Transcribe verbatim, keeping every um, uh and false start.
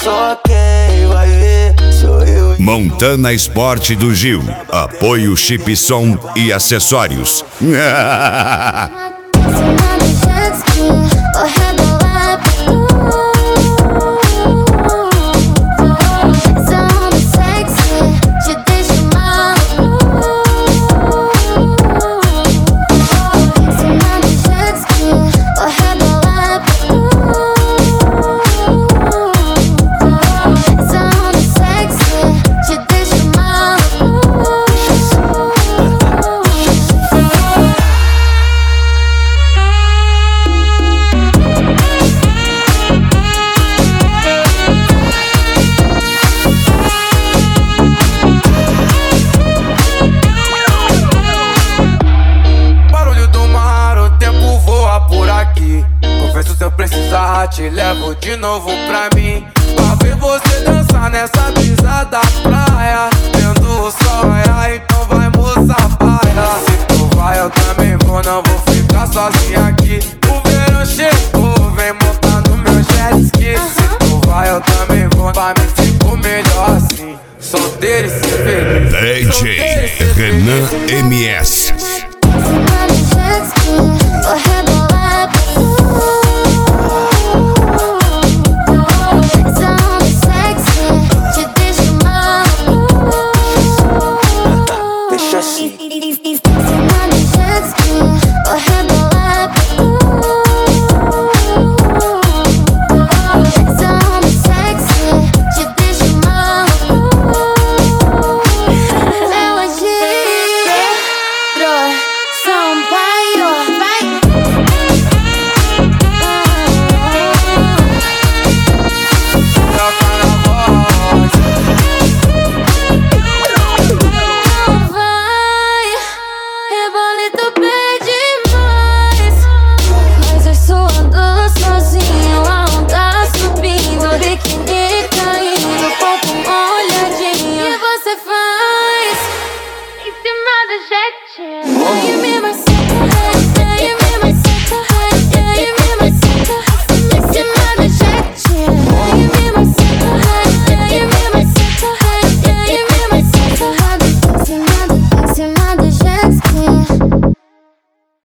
Só quem vai ver sou eu. Montana Esporte do Gil. Apoio Chip Som e acessórios. Confesso, se eu precisar, te levo de novo pra mim, pra ver você dançar nessa brisa da praia, vendo o sol raiar, então vai, moça, paia. Se tu vai, eu também vou, não vou ficar sozinha aqui. O verão chegou, vem montar no meu jet ski. Se tu vai, eu também vou, pra mim ficou melhor assim, solteiro e ser feliz. D J Renan M S.